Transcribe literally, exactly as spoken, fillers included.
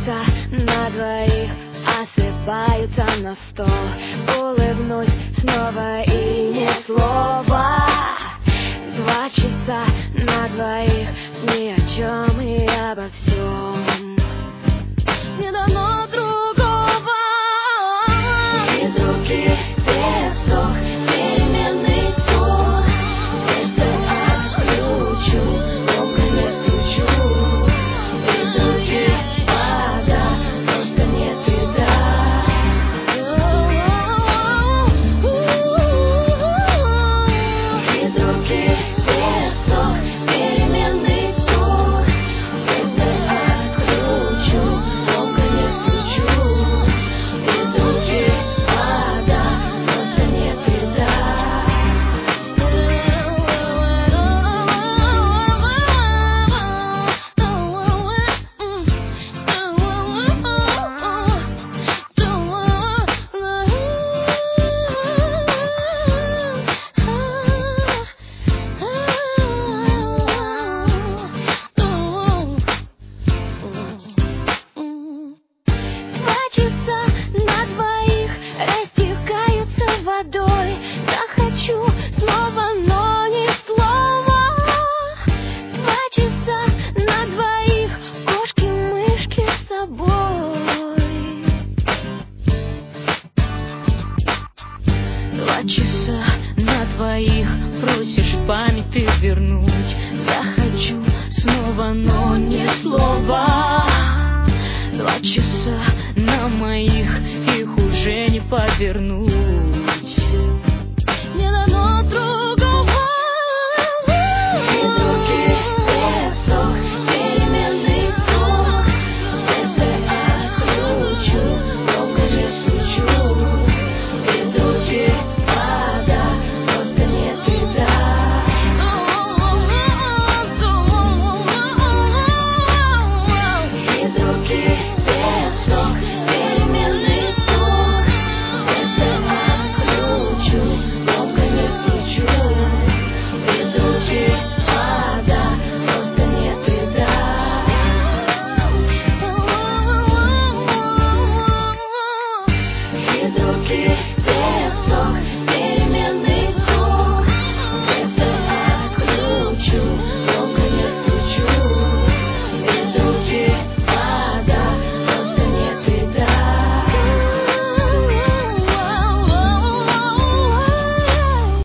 часа на двоих осыпаются на стол. Улыбнусь снова и ни слова. Два часа на двоих ни о чем и обо всем. Не дано другого. Из руки песок, переменный тон. Сердце отключу, громко не стучу. Из руки вода, просто нет беда. Из руки песок, переменный тон. Сердце отключу, громко не стучу. Из руки вода, просто нет беда. Два часа